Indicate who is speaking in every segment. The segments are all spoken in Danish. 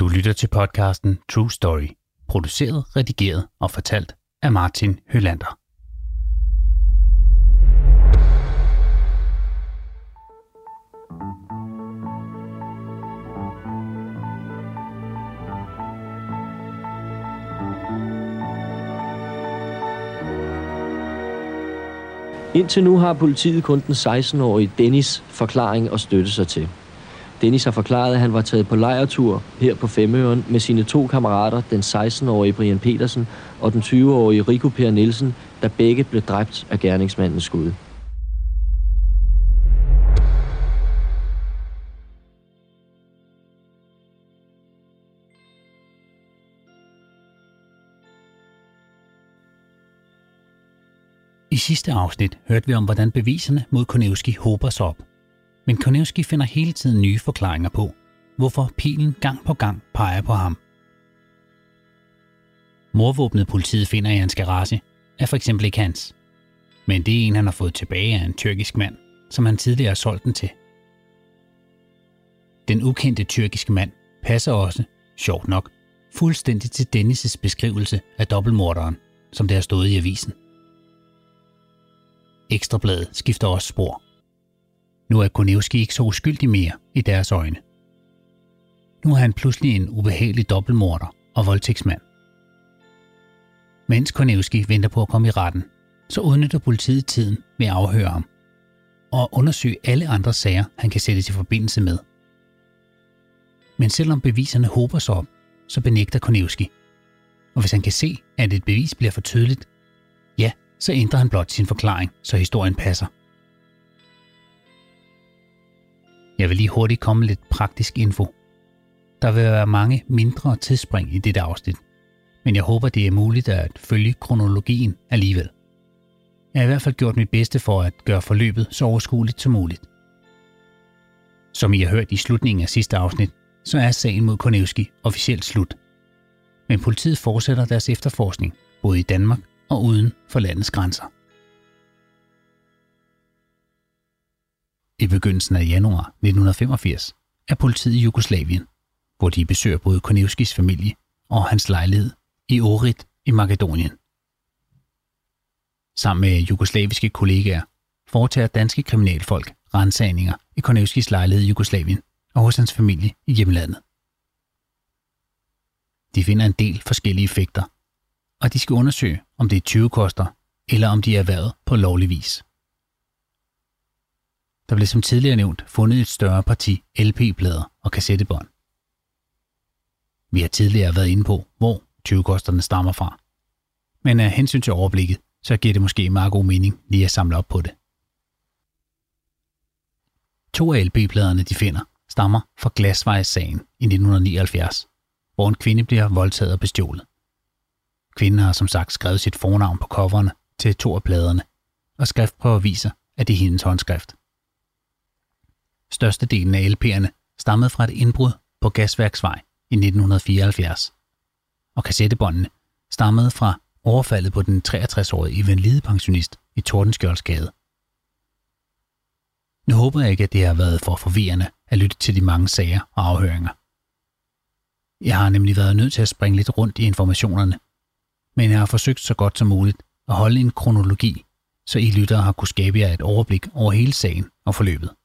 Speaker 1: Du lytter til podcasten True Story, produceret, redigeret og fortalt af Martin Hølander.
Speaker 2: Indtil nu har politiet kun den 16-årige Dennis forklaring at støtte sig til. Dennis har forklaret, at han var taget på lejrtur her på Femøren med sine 2 kammerater, den 16-årige Brian Petersen og den 20-årige Rico Per Nielsen, der begge blev dræbt af gerningsmandens skud.
Speaker 1: I sidste afsnit hørte vi om, hvordan beviserne mod Konevski hober sig op. Men Konevski finder hele tiden nye forklaringer på, hvorfor pilen gang på gang peger på ham. Mordvåbnet politiet finder i hans garage er for eksempel ikke hans. Men det er en, han har fået tilbage af en tyrkisk mand, som han tidligere har solgt den til. Den ukendte tyrkiske mand passer også, sjovt nok, fuldstændig til Dennis' beskrivelse af dobbeltmorderen, som det har stået i avisen. Ekstrabladet skifter også spor. Nu er Konevski ikke så uskyldig mere i deres øjne. Nu er han pludselig en ubehagelig dobbeltmorder og voldtægtsmand. Mens Konevski venter på at komme i retten, så udnytter politiet tiden med at afhøre ham og undersøge alle andre sager, han kan sættes i forbindelse med. Men selvom beviserne hober sig op, så benægter Konevski. Og hvis han kan se, at et bevis bliver for tydeligt, ja, så ændrer han blot sin forklaring, så historien passer. Jeg vil lige hurtigt komme med lidt praktisk info. Der vil være mange mindre tidsspring i dette afsnit, men jeg håber, det er muligt at følge kronologien alligevel. Jeg har i hvert fald gjort mit bedste for at gøre forløbet så overskueligt som muligt. Som I har hørt i slutningen af sidste afsnit, så er sagen mod Konevski officielt slut. Men politiet fortsætter deres efterforskning, både i Danmark og uden for landets grænser. I begyndelsen af januar 1985 er politiet i Jugoslavien, hvor de besøger både Konevskis familie og hans lejlighed i Ohrid i Makedonien. Sammen med jugoslaviske kollegaer foretager danske kriminalfolk ransagninger i Konevskis lejlighed i Jugoslavien og hos hans familie i hjemlandet. De finder en del forskellige effekter, og de skal undersøge, om det er tyvekoster, eller om de er erhvervet på lovlig vis. Der blev som tidligere nævnt fundet et større parti LP-plader og kassettebånd. Vi har tidligere været inde på, hvor tyvekosterne stammer fra. Men af hensyn til overblikket, så giver det måske meget god mening lige at samle op på det. 2 af LP-pladerne, de finder, stammer fra Glasvejssagen i 1979, hvor en kvinde bliver voldtaget og bestjålet. Kvinden har som sagt skrevet sit fornavn på coverne til 2 af pladerne, og skriftprøver viser, at det er hendes håndskrift. Størstedelen af LP'erne stammede fra et indbrud på Gasværksvej i 1974, og kassettebåndene stammede fra overfaldet på den 63-årige invalidepensionist i Tordenskjoldsgade. Nu håber jeg ikke, at det har været for forvirrende at lytte til de mange sager og afhøringer. Jeg har nemlig været nødt til at springe lidt rundt i informationerne, men jeg har forsøgt så godt som muligt at holde en kronologi, så I lyttere har kunne skabe jer et overblik over hele sagen og forløbet.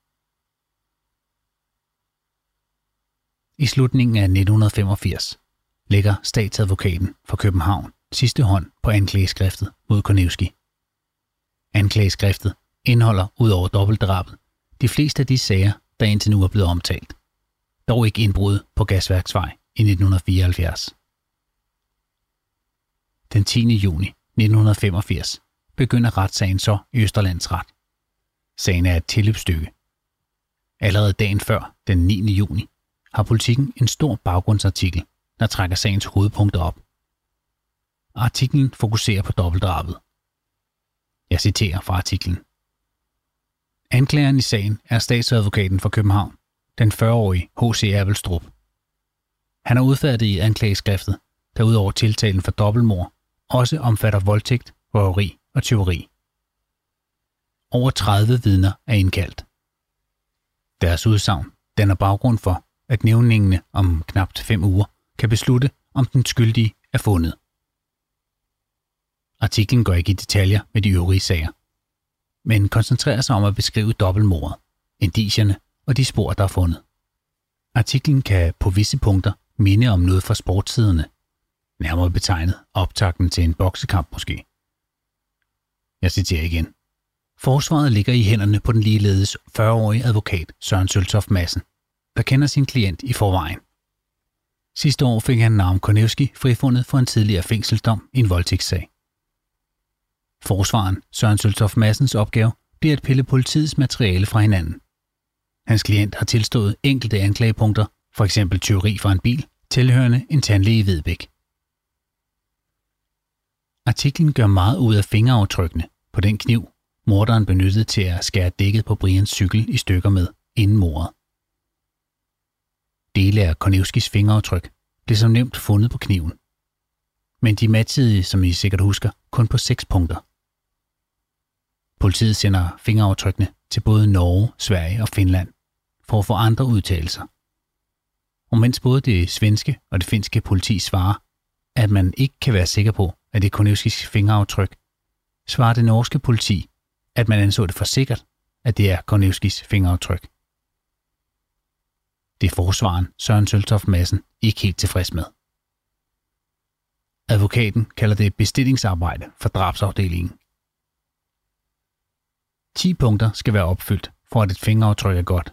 Speaker 1: I slutningen af 1985 lægger statsadvokaten for København sidste hånd på anklageskriftet mod Konevski. Anklageskriftet indeholder ud over dobbeltdrabet de fleste af de sager, der indtil nu er blevet omtalt, dog ikke indbrud på Gasværksvej i 1974. Den 10. juni 1985 begynder retssagen så i Østerlandsret. Sagen er et tilløbsstykke. Allerede dagen før, den 9. juni, har Politiken en stor baggrundsartikel, der trækker sagens hovedpunkter op. Artiklen fokuserer på dobbeltdrabet. Jeg citerer fra artiklen. Anklageren i sagen er statsadvokaten for København, den 40-årige H.C. Abelstrup. Han har udfærdiget i anklageskriftet, der udover tiltalen for dobbeltmord, også omfatter voldtægt, røveri og tyveri. Over 30 vidner er indkaldt. Deres udsagn danner baggrund for, at nævningene om knap 5 uger kan beslutte, om den skyldige er fundet. Artiklen går ikke i detaljer med de øvrige sager, men koncentrerer sig om at beskrive dobbeltmordet, indicierne og de spor, der er fundet. Artiklen kan på visse punkter minde om noget fra sportsiderne, nærmere betegnet optakten til en boksekamp måske. Jeg citerer igen. Forsvaret ligger i hænderne på den ligeledes 40-årige advokat Søren Søltoft Madsen, der kender sin klient i forvejen. Sidste år fik han Naum Kornewski frifundet for en tidligere fængselsdom i en voldtægtssag. Forsvaren Søren Søltoft Madsens opgave bliver at pille politiets materiale fra hinanden. Hans klient har tilstået enkelte anklagepunkter, f.eks. tyveri fra en bil, tilhørende en tandlæge i Vedbæk. Artiklen gør meget ud af fingeraftrykkene på den kniv, morderen benyttede til at skære dækket på Brians cykel i stykker med inden mordet. Dele af Kornewskis fingeraftryk blev som nemt fundet på kniven, men de matchede, som I sikkert husker, kun på 6 punkter. Politiet sender fingeraftrykkene til både Norge, Sverige og Finland for at få andre udtalelser. Og mens både det svenske og det finske politi svarer, at man ikke kan være sikker på, at det er Kornewskis fingeraftryk, svarer det norske politi, at man anså det for sikkert, at det er Kornewskis fingeraftryk. Det er forsvaren Søren Søltoft Madsen ikke helt tilfreds med. Advokaten kalder det bestillingsarbejde for drabsafdelingen. 10 punkter skal være opfyldt, for at et fingeraftryk er godt.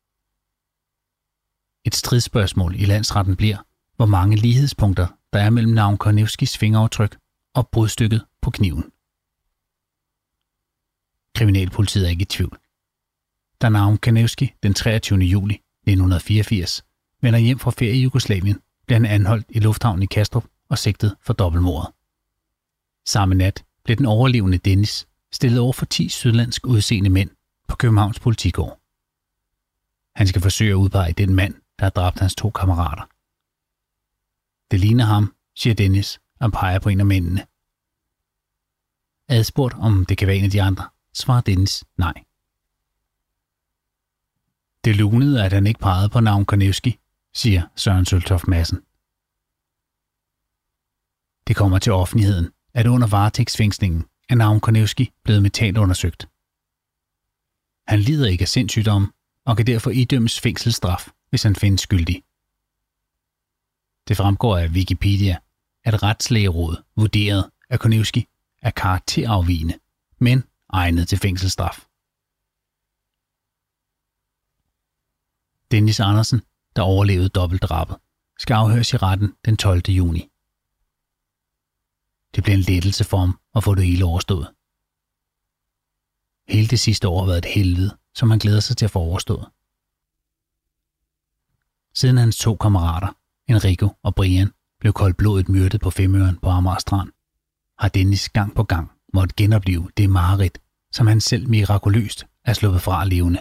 Speaker 1: Et stridsspørgsmål i landsretten bliver, hvor mange lighedspunkter der er mellem Naum Kornewskis fingeraftryk og brudstykket på kniven. Kriminalpolitiet er ikke i tvivl. Da Naum Kornewski den 23. juli 1984 vender hjem fra ferie i Jugoslavien, bliver han anholdt i lufthavnen i Kastrup og sigtet for dobbeltmordet. Samme nat blev den overlevende Dennis stillet over for 10 sydlandsk udseende mænd på Københavns Politigård. Han skal forsøge at udpege den mand, der har dræbt hans 2 kammerater. Det ligner ham, siger Dennis og peger på en af mændene. Adspurgt om det kan være en af de andre, svarer Dennis nej. Det lunede, at han ikke pegede på Naum Kornewski, siger Søren Søltoft Madsen. Det kommer til offentligheden, at under varetægtsfængslingen er Naum Kornewski blevet mentalundersøgt. Han lider ikke af sindssygdom og kan derfor idømmes fængselsstraf, hvis han findes skyldig. Det fremgår af Wikipedia, at Retslægerådet vurderede, at Kornewski er karakterafvigende, men egnet til fængselsstraf. Dennis Andersen, der overlevede dobbeltdrabet, skal afhøres i retten den 12. juni. Det bliver en lettelse for ham at få det hele overstået. Hele det sidste år har været et helvede, som han glæder sig til at få overstået. Siden hans 2 kammerater, Enrico og Brian, blev koldblodigt myrdet på Femøren på Amager Strand, har Dennis gang på gang måttet genopleve det mareridt, som han selv mirakuløst er sluppet fra levende.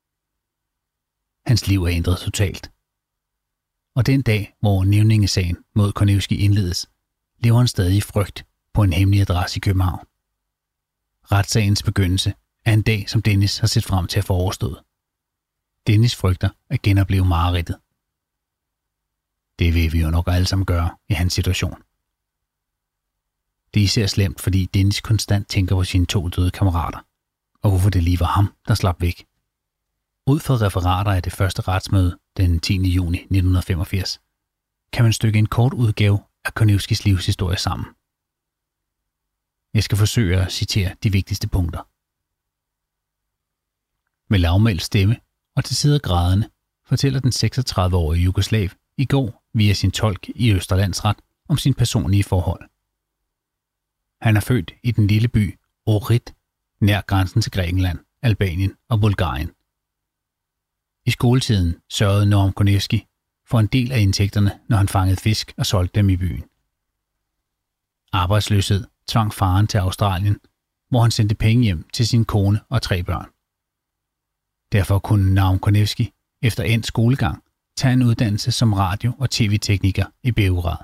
Speaker 1: Hans liv er ændret totalt. Og den dag, hvor nævningesagen mod Kornewski indledes, lever han stadig i frygt på en hemmelig adresse i København. Retssagens begyndelse er en dag, som Dennis har set frem til at få overstået. Dennis frygter at genopleve mareridtet. Det vil vi jo nok alle sammen gøre i hans situation. Det er især slemt, fordi Dennis konstant tænker på sine 2 døde kammerater, og hvorfor det lige var ham, der slap væk. Ud fra referater af det første retsmøde den 10. juni 1985, kan man stykke en kort udgave af Kornewskis livshistorie sammen. Jeg skal forsøge at citere de vigtigste punkter. Med lavmælt stemme og til sider grædende fortæller den 36-årige jugoslav i går via sin tolk i Østerlandsret om sin personlige forhold. Han er født i den lille by Ohrid, nær grænsen til Grækenland, Albanien og Bulgarien. I skoletiden sørgede Naum Kornewski for en del af indtægterne, når han fangede fisk og solgte dem i byen. Arbejdsløshed tvang faren til Australien, hvor han sendte penge hjem til sin kone og 3 børn. Derfor kunne Naum Kornewski efter endt skolegang tage en uddannelse som radio- og tv-tekniker i Beograd.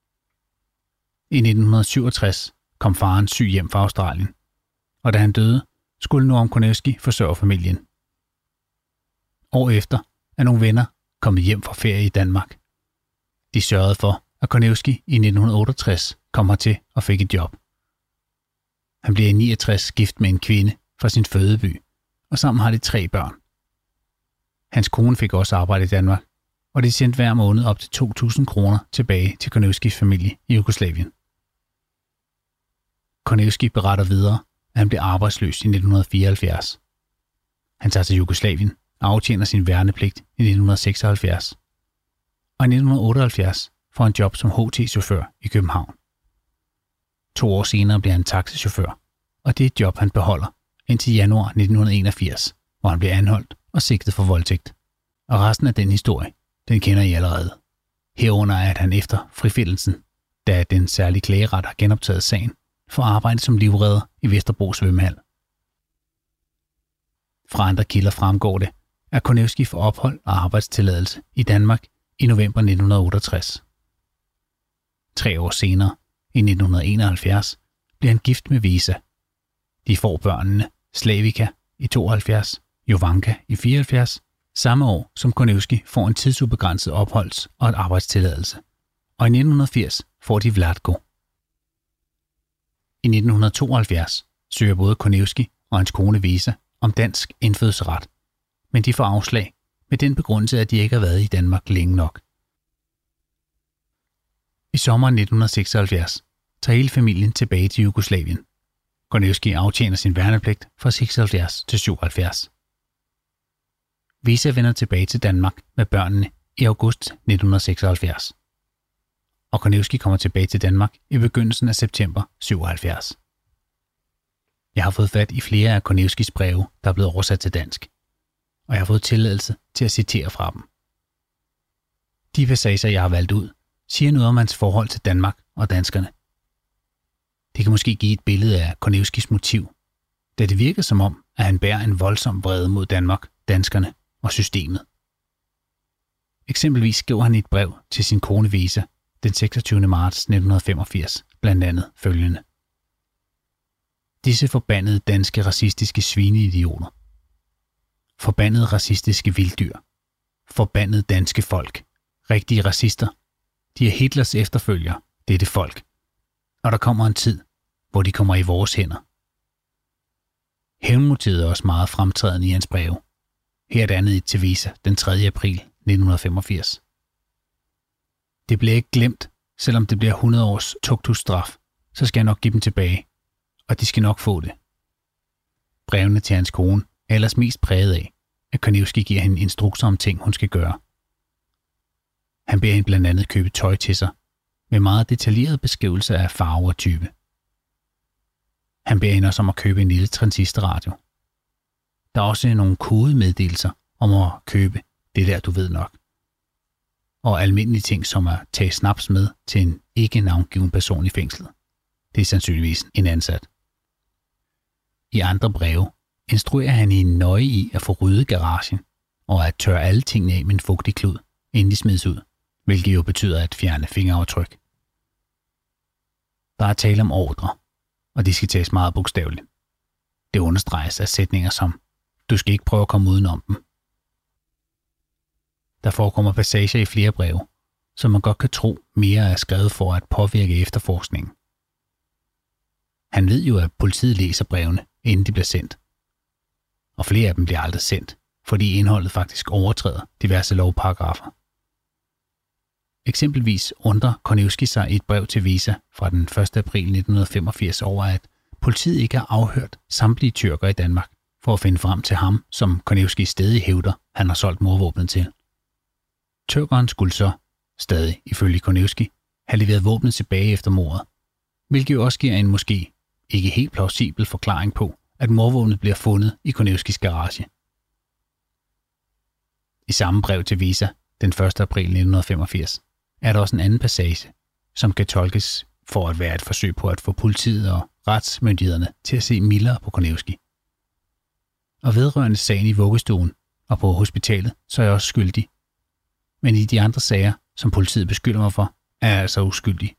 Speaker 1: I 1967 kom faren syg hjem fra Australien, og da han døde, skulle Naum Kornewski forsørge familien. År efter er nogle venner kommet hjem fra ferie i Danmark. De sørgede for, at Konevski i 1968 kom hertil og fik et job. Han bliver i 69 gift med en kvinde fra sin fødeby, og sammen har de 3 børn. Hans kone fik også arbejde i Danmark, og de sendte hver måned op til 2.000 kroner tilbage til Konevskis familie i Jugoslavien. Konevski beretter videre, at han blev arbejdsløs i 1974. Han tager til Jugoslavien og aftjener sin værnepligt i 1976. Og i 1978 får han job som HT-chauffør i København. 2 år senere bliver han taxichauffør, og det er et job, han beholder indtil januar 1981, hvor han bliver anholdt og sigtet for voldtægt. Og resten af den historie, den kender I allerede. Herunder er, at han efter frifindelsen, da den særlige klageret har genoptaget sagen, får arbejde som livredder i Vesterbro svømmehal. Fra andre kilder fremgår det, at Konevski får ophold og arbejdstilladelse i Danmark i november 1968. 3 år senere, i 1971, bliver han gift med Visa. De får børnene Slavika i 72, Jovanka i 74, samme år som Konevski får en tidsubegrænset opholds- og et arbejdstilladelse. Og i 1980 får de Vlatko. I 1972 søger både Konevski og hans kone Visa om dansk indfødsret, men de får afslag med den begrundelse, at de ikke har været i Danmark længe nok. I sommeren 1976 tager hele familien tilbage til Jugoslavien. Konevski aftjener sin værnepligt fra 76 til 77. Visa vender tilbage til Danmark med børnene i august 1976. Og Konevski kommer tilbage til Danmark i begyndelsen af september 77. Jeg har fået fat i flere af Konevskis breve, der er blevet oversat til dansk, og jeg har fået tilladelse til at citere fra dem. De passager, jeg har valgt ud, siger noget om hans forhold til Danmark og danskerne. Det kan måske give et billede af Konevskis motiv, da det virker som om, at han bærer en voldsom vrede mod Danmark, danskerne og systemet. Eksempelvis skriver han i et brev til sin kone Visa den 26. marts 1985 blandt andet følgende: Disse forbandede danske racistiske svineidioter. Forbandede racistiske vilddyr. Forbandede danske folk. Rigtige racister. De er Hitlers efterfølgere, dette folk. Og der kommer en tid, hvor de kommer i vores hænder. Hævnmotivet er også meget fremtrædende i hans breve. Her er det andet til Visa den 3. april 1985. Det bliver ikke glemt, selvom det bliver 100 års tugthusstraf, så skal jeg nok give dem tilbage, og de skal nok få det. Brevene til hans kone er ellers mest præget af, at Konevski giver hende instrukser om ting, hun skal gøre. Han beder hende blandt andet købe tøj til sig, med meget detaljerede beskrivelser af farve og type. Han beder hende også om at købe en lille transistorradio. Der er også nogle kodemeddelelser om at købe det der, du ved nok. Og almindelige ting som at tage snaps med til en ikke navngiven person i fængslet. Det er sandsynligvis en ansat. I andre breve instruerer han hende nøje i at få ryddet garagen og at tørre alle tingene af med en fugtig klud, inden de smides ud, hvilket jo betyder at fjerne fingeraftryk. Der er tale om ordre, og de skal tages meget bogstaveligt. Det understreges af sætninger som: du skal ikke prøve at komme udenom dem. Der forekommer passager i flere breve, som man godt kan tro mere er skrevet for at påvirke efterforskningen. Han ved jo, at politiet læser brevene, inden de bliver sendt. Og flere af dem bliver aldrig sendt, fordi indholdet faktisk overtræder diverse lovparagrafer. Eksempelvis undrer Konevski sig i et brev til Visa fra den 1. april 1985 over, at politiet ikke har afhørt samtlige tyrker i Danmark for at finde frem til ham, som Konevski stadig hævder, han har solgt mordvåbnet til. Tyrkeren skulle så, stadig ifølge Konevski, have leveret våbnet tilbage efter mordet, hvilket jo også giver en måske ikke helt plausibel forklaring på, at mordvåbnet bliver fundet i Konevskis garage. I samme brev til Visa den 1. april 1985 er der også en anden passage, som kan tolkes for at være et forsøg på at få politiet og retsmyndighederne til at se mildere på Konevski. Og vedrørende sagen i vuggestuen og på hospitalet, så er jeg også skyldig. Men i de andre sager, som politiet beskylder mig for, er jeg altså uskyldig.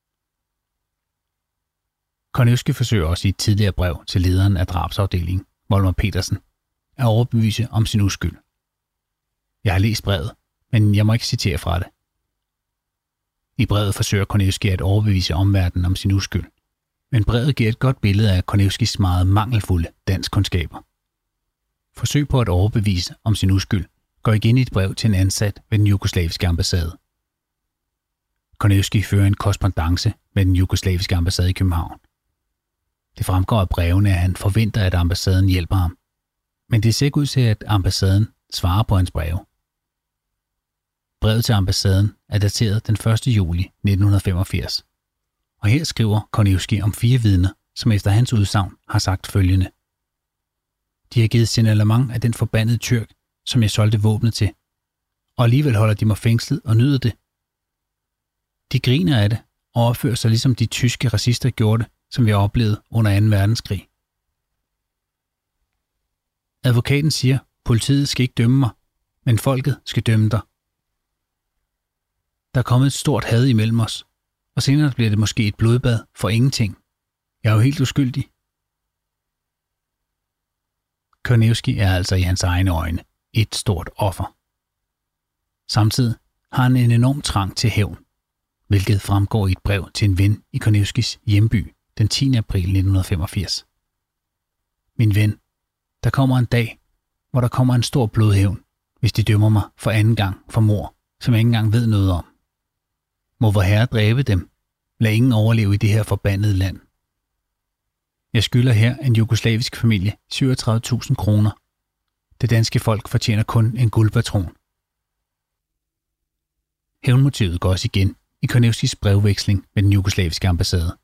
Speaker 1: Konevski forsøger også i et tidligere brev til lederen af drabsafdelingen, Volmar Petersen, at overbevise om sin uskyld. Jeg har læst brevet, men jeg må ikke citere fra det. I brevet forsøger Konevskij at overbevise omverdenen om sin uskyld, men brevet giver et godt billede af Konevskijs meget mangelfulde danskkundskaber. Forsøg på at overbevise om sin uskyld går igen i et brev til en ansat ved den jugoslaviske ambassade. Konevskij fører en korrespondance med den jugoslaviske ambassade i København. Det fremgår af brevene, at han forventer, at ambassaden hjælper ham, men det ser ikke ud til, at ambassaden svarer på hans breve. Brevet til ambassaden er dateret den 1. juli 1985, og her skriver Konevskij om 4 vidner, som efter hans udsagn har sagt følgende. De har givet signalement af den forbandede tyrk, som jeg solgte våbnet til, og alligevel holder de mig fængslet og nyder det. De griner af det og opfører sig ligesom de tyske racister gjorde det, som vi har oplevet under 2. verdenskrig. Advokaten siger, politiet skal ikke dømme mig, men folket skal dømme dig. Der er kommet et stort had imellem os, og senere bliver det måske et blodbad for ingenting. Jeg er jo helt uskyldig. Konevskij er altså i hans egne øjne et stort offer. Samtidig har han en enorm trang til hævn, hvilket fremgår i et brev til en ven i Konevskijs hjemby den 10. april 1985. Min ven, der kommer en dag, hvor der kommer en stor blodhævn, hvis de dømmer mig for 2. gang for mord, som jeg ikke engang ved noget om. Må vor Herre dræbe dem. Lad ingen overleve i det her forbandede land. Jeg skylder her en jugoslavisk familie 37.000 kroner. Det danske folk fortjener kun en guldpatron. Hævnmotivet går også igen i Konevskijs brevveksling med den jugoslaviske ambassade.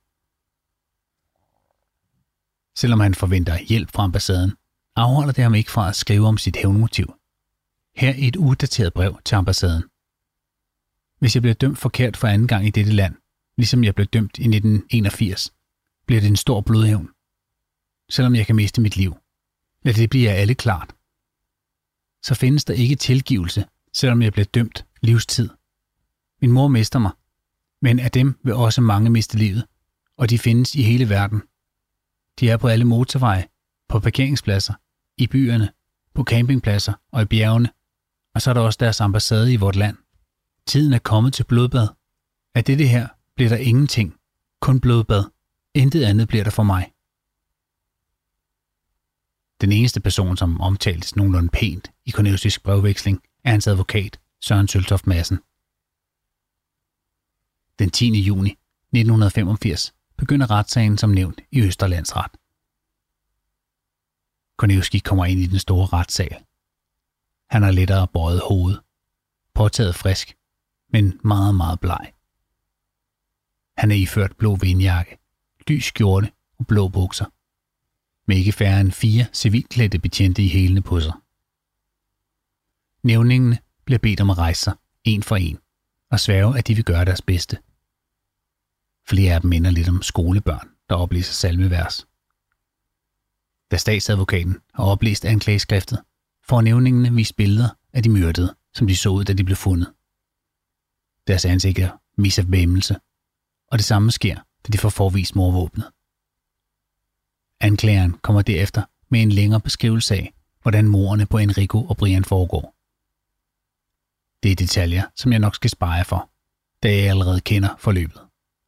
Speaker 1: Selvom han forventer hjælp fra ambassaden, afholder det ham ikke fra at skrive om sit hævnmotiv. Her et udateret brev til ambassaden. Hvis jeg bliver dømt forkert for 2. gang i dette land, ligesom jeg blev dømt i 1981, bliver det en stor blodhævn. Selvom jeg kan miste mit liv. Lad det blive alle klart. Så findes der ikke tilgivelse, selvom jeg bliver dømt livstid. Min mor mister mig, men af dem vil også mange miste livet, og de findes i hele verden. De er på alle motorveje, på parkeringspladser, i byerne, på campingpladser og i bjergene, og så er der også deres ambassade i vort land. Tiden er kommet til blodbad. Af dette her bliver der ingenting, kun blodbad. Intet andet bliver der for mig. Den eneste person, som omtales nogenlunde pænt i Konevskijs brevveksling, er hans advokat, Søren Søltoft Madsen. Den 10. juni 1985 begynder retssagen som nævnt i Østre Landsret. Konevskij kommer ind i den store retssal. Han har lettere bøjet hoved, påtaget frisk, men meget, meget bleg. Han er iført blå vindjakke, lys skjorte og blå bukser, med ikke færre end 4 civilklædte betjente i hælene på sig. Nævningene bliver bedt om at rejse sig, en for en, og sværge, at de vil gøre deres bedste. Flere af dem minder lidt om skolebørn, der oplæser salmevers. Da statsadvokaten har oplæst anklageskriftet, får nævningene vist billeder af de myrdede, som de så ud, da de blev fundet. Deres ansigter viser væmmelse, og det samme sker, da de får forvist mordvåbnet. Anklageren kommer derefter med en længere beskrivelse af, hvordan mordene på Enrico og Brian foregår. Det er detaljer, som jeg nok skal spare jer for, da jeg allerede kender forløbet.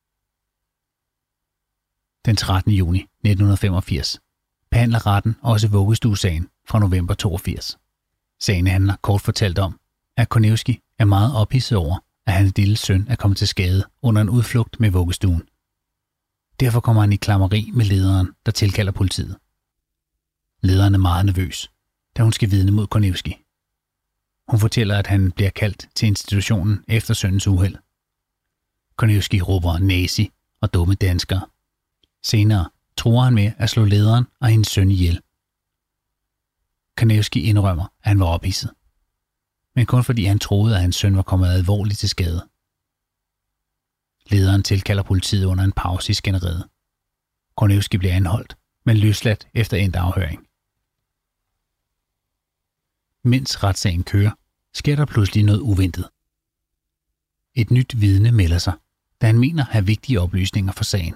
Speaker 1: Den 13. juni 1985 behandler retten også vuggestuesagen fra november 82. Sagen handler kort fortalt om, at Konevskij er meget ophidset over, at hans lille søn er kommet til skade under en udflugt med vuggestuen. Derfor kommer han i klammeri med lederen, der tilkalder politiet. Lederen er meget nervøs, da hun skal vidne mod Konevskij. Hun fortæller, at han bliver kaldt til institutionen efter sønnens uheld. Konevskij råber nazi og dumme danskere. Senere truer han med at slå lederen og hendes søn ihjel. Konevskij indrømmer, at han var ophidset, men kun fordi han troede, at hans søn var kommet alvorligt til skade. Lederen tilkalder politiet under en pause i skænderiet. Konevskij bliver anholdt, men løsladt efter endt afhøring. Mens retssagen kører, sker der pludselig noget uventet. Et nyt vidne melder sig, da han mener at have vigtige oplysninger for sagen.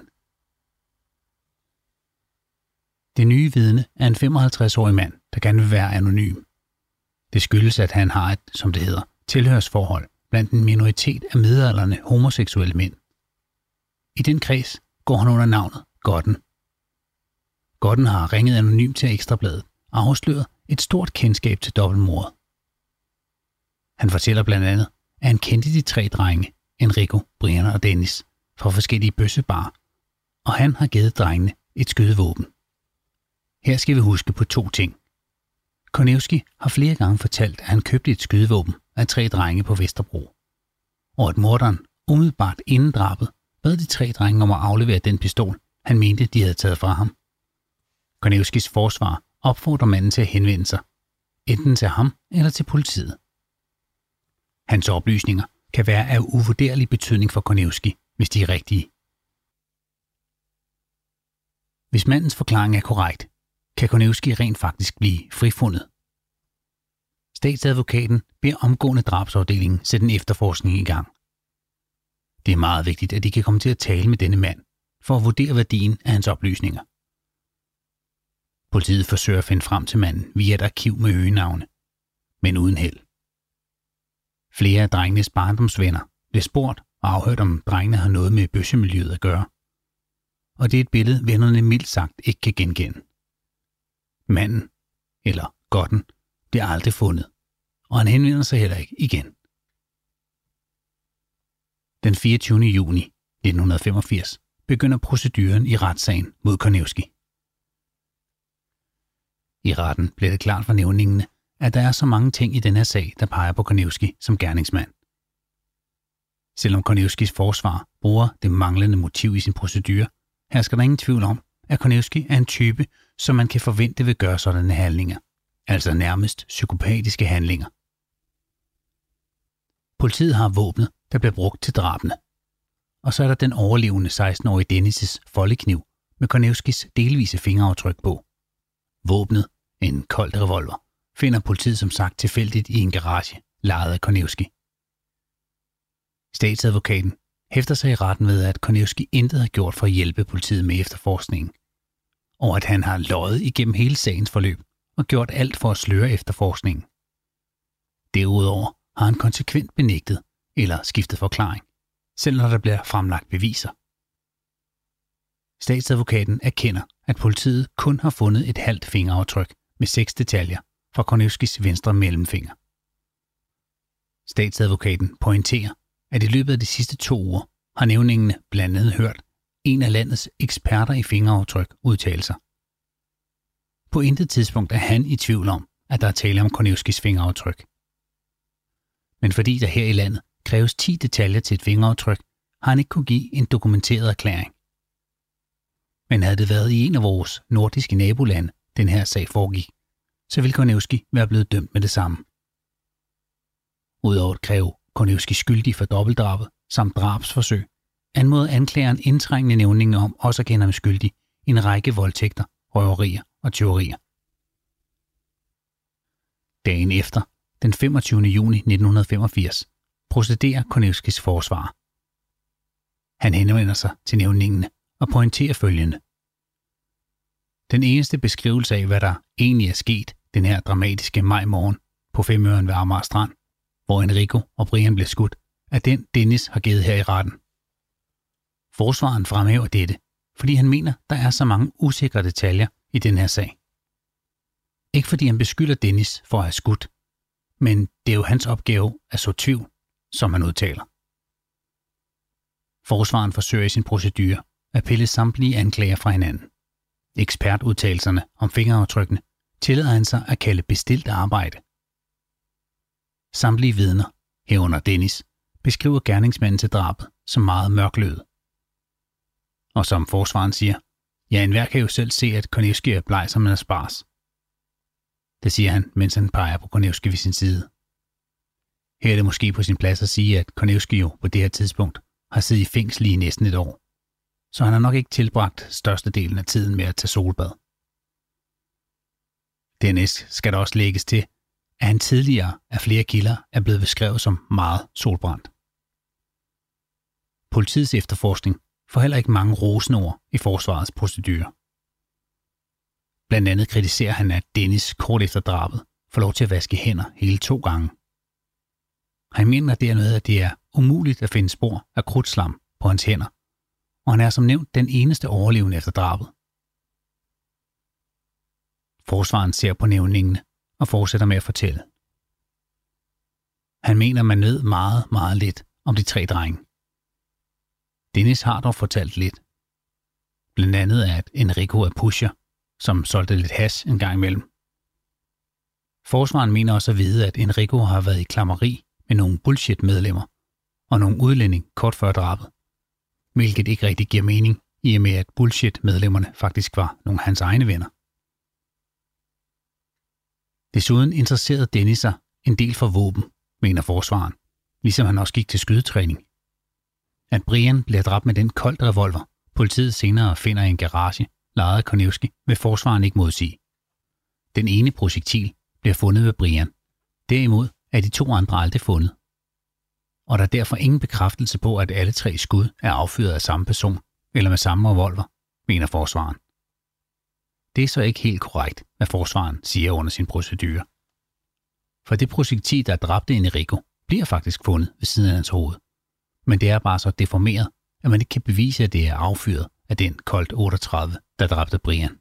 Speaker 1: Det nye vidne er en 55-årig mand, der gerne vil være anonym. Det skyldes, at han har et, som det hedder, tilhørsforhold blandt en minoritet af midaldrende homoseksuelle mænd. I den kreds går han under navnet Godden. Godden har ringet anonymt til Ekstrabladet og afsløret et stort kendskab til dobbeltmordet. Han fortæller blandt andet, at han kendte de 3 drenge, Enrico, Brian og Dennis, fra forskellige bøssebarer, og han har givet drengene et skydevåben. Her skal vi huske på 2 ting. Konevski har flere gange fortalt, at han købte et skydevåben af 3 drenge på Vesterbro, og at morderen umiddelbart inden drabet bad de 3 drenge om at aflevere den pistol, han mente, de havde taget fra ham. Konevskis forsvar opfordrer manden til at henvende sig, enten til ham eller til politiet. Hans oplysninger kan være af uvurderlig betydning for Konevski, hvis de er rigtige. Hvis mandens forklaring er korrekt, kan Konevski rent faktisk blive frifundet. Statsadvokaten beder omgående drabsafdelingen sætte en efterforskning i gang. Det er meget vigtigt, at de kan komme til at tale med denne mand, for at vurdere værdien af hans oplysninger. Politiet forsøger at finde frem til manden via et arkiv med øgenavne, men uden held. Flere af drengenes barndomsvenner bliver spurgt og afhørt, om drengene har noget med bøssemiljøet at gøre. Og det er et billede, vennerne mildt sagt ikke kan genkende. Manden, eller Godden, bliver aldrig fundet, og han henvender sig heller ikke igen. Den 24. juni 1985 begynder proceduren i retssagen mod Konevski. I retten bliver det klart for nævningene, at der er så mange ting i den her sag, der peger på Konevski som gerningsmand. Selvom Konevskis forsvar bruger det manglende motiv i sin procedure, hersker der ingen tvivl om, at Konevski er en type, som man kan forvente vil gøre sådanne handlinger, altså nærmest psykopatiske handlinger. Politiet har våbnet, der bliver brugt til drabene. Og så er der den overlevende 16-årige Dennis' foldekniv med Konevskis delvise fingeraftryk på. Våbnet, en kold revolver, finder politiet som sagt tilfældigt i en garage, lejet af Konevski. Statsadvokaten hæfter sig i retten ved, at Konevski intet har gjort for at hjælpe politiet med efterforskningen, og at han har løjet igennem hele sagens forløb og gjort alt for at sløre efterforskningen. Derudover har han konsekvent benægtet eller skiftet forklaring, selv når der bliver fremlagt beviser. Statsadvokaten erkender, at politiet kun har fundet et halvt fingeraftryk med 6 detaljer fra Konevskis venstre mellemfinger. Statsadvokaten pointerer, at i løbet af de sidste 2 uger har nævningene blandt andet hørt en af landets eksperter i fingeraftryk udtale sig. På intet tidspunkt er han i tvivl om, at der er tale om Konevskis fingeraftryk. Men fordi der her i landet kræves 10 detaljer til et fingeraftryk, har han ikke kunne give en dokumenteret erklæring. Men havde det været i en af vores nordiske nabolande, den her sag foregik, så ville Konevski være blevet dømt med det samme. Udover at kræve Konevski skyldig for dobbeltdrabet samt drabsforsøg, anmoder anklageren indtrængende nævningen om også at kende ham skyldig i en række voldtægter, røverier og tyverier. Dagen efter, den 25. juni 1985, procederer Konevskis forsvar. Han henvender sig til nævningene og pointerer følgende. Den eneste beskrivelse af, hvad der egentlig er sket den her dramatiske majmorgen på Femøren ved Amager Strand, hvor Enrico og Brian blev skudt, er den Dennis har givet her i retten. Forsvaren fremhæver dette, fordi han mener, der er så mange usikre detaljer i den her sag. Ikke fordi han beskylder Dennis for at have skudt, men det er jo hans opgave at så tvivl, som han udtaler. Forsvaren forsøger i sin procedure at pille samtlige anklager fra hinanden. Ekspertudtalelserne om fingeraftrykkene tillader han sig at kalde bestilt arbejde. Samtlige vidner, herunder Dennis, beskriver gerningsmanden til drabet som meget mørklødet. Og som forsvaren siger, ja, enhver kan jo selv se, at Konevski er bleg som en asparges. Det siger han, mens han peger på Konevski ved sin side. Her er det måske på sin plads at sige, at Konevski jo på det her tidspunkt har siddet i fængsel i næsten 1 år, så han har nok ikke tilbragt størstedelen af tiden med at tage solbad. Dernæst skal der også lægges til, at han tidligere af flere kilder er blevet beskrevet som meget solbrændt. Politiets efterforskning får heller ikke mange rosende ord i forsvarets procedure. Blandt andet kritiserer han, at Dennis kort efter drabet får lov til at vaske hænder hele 2 gange. Han mener dermed, at det er umuligt at finde spor af krudtslam på hans hænder, og han er som nævnt den eneste overlevende efter drabet. Forsvaren ser på nævningene og fortsætter med at fortælle. Han mener, man ved meget, meget lidt om de 3 drenge. Dennis har dog fortalt lidt. Blandt andet at Enrico er pusher, som solgte lidt hash en gang imellem. Forsvaren mener også at vide, at Enrico har været i klammeri med nogle bullshit-medlemmer og nogle udlænding kort før drabet, hvilket ikke rigtig giver mening, i og med at bullshit-medlemmerne faktisk var nogle af hans egne venner. Desuden interesserede Dennis sig en del for våben, mener forsvaren, ligesom han også gik til skydetræning. At Brian bliver dræbt med den Colt revolver, politiet senere finder i en garage, lejet af Konevski, vil forsvaren ikke modsige. Den ene projektil bliver fundet ved Brian. Derimod er de 2 andre aldrig fundet. Og der er derfor ingen bekræftelse på, at alle 3 skud er affyret af samme person eller med samme revolver, mener forsvaren. Det er så ikke helt korrekt, hvad forsvaren siger under sin procedure. For det projektil, der dræbte Enrico, bliver faktisk fundet ved siden af hans hoved. Men det er bare så deformeret, at man ikke kan bevise, at det er affyret af den Colt 38, der dræbte Brian.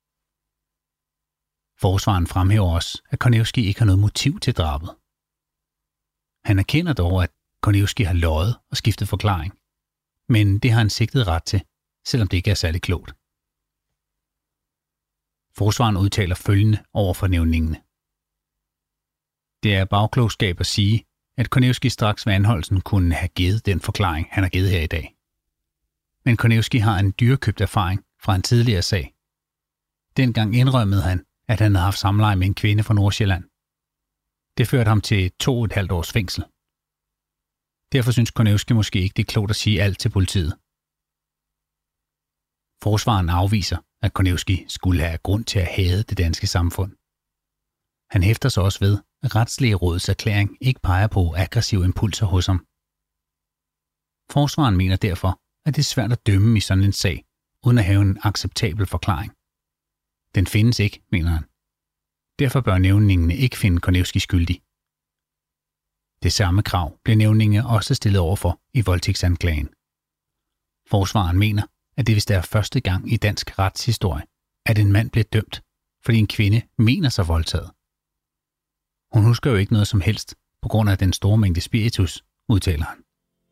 Speaker 1: Forsvaren fremhæver også, at Konevski ikke har noget motiv til drabet. Han erkender dog, at Konevski har løjet og skiftet forklaring, men det har han sigtet ret til, selvom det ikke er særlig klogt. Forsvaren udtaler følgende over for nævningene. Det er bagklogskab at sige, at Konevski straks ved anholdelsen kunne have givet den forklaring, han har givet her i dag. Men Konevski har en dyrekøbt erfaring fra en tidligere sag. Dengang indrømmede han, at han havde haft samleje med en kvinde fra Nordsjælland. Det førte ham til 2,5 års fængsel. Derfor synes Konevski måske ikke, det er klogt at sige alt til politiet. Forsvaren afviser, at Konevski skulle have grund til at hade det danske samfund. Han hæfter sig også ved, at retslige rådets erklæring ikke peger på aggressive impulser hos ham. Forsvaren mener derfor, at det er svært at dømme i sådan en sag, uden at have en acceptabel forklaring. Den findes ikke, mener han. Derfor bør nævningene ikke finde Konevski skyldig. Det samme krav blev nævningene også stillet overfor i voldtægtsanklagen. Forsvaren mener, at det vist er første gang i dansk retshistorie, at en mand bliver dømt, fordi en kvinde mener sig voldtaget. Hun husker jo ikke noget som helst på grund af den store mængde spiritus, udtaler han.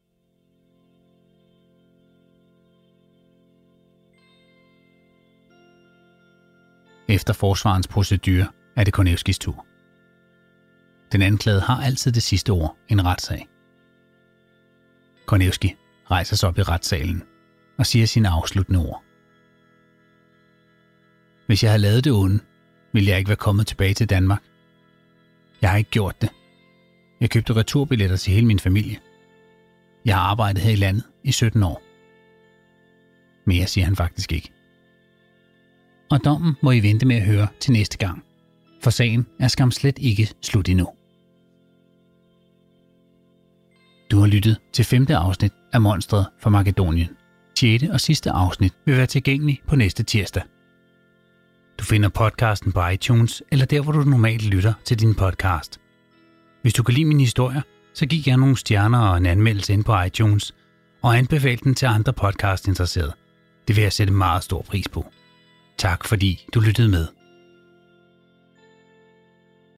Speaker 1: Efter forsvarens procedure er det Konevskis tur. Den anklagede har altid det sidste ord i en retssag. Konevski rejser sig op i retssalen og siger sine afsluttende ord. Hvis jeg havde lavet det onde, ville jeg ikke være kommet tilbage til Danmark. Jeg har ikke gjort det. Jeg købte returbilletter til hele min familie. Jeg har arbejdet her i landet i 17 år. Mere siger han faktisk ikke. Og dommen må I vente med at høre til næste gang, for sagen er skam slet ikke slut endnu. Du har lyttet til 5. afsnit af Monstret fra Makedonien. 6. og sidste afsnit vil være tilgængelig på næste tirsdag. Du finder podcasten på iTunes eller der, hvor du normalt lytter til din podcast. Hvis du kan lide mine historier, så giv gerne nogle stjerner og en anmeldelse ind på iTunes, og anbefal den til andre podcastinteresserede. Det vil jeg sætte meget stor pris på. Tak fordi du lyttede med.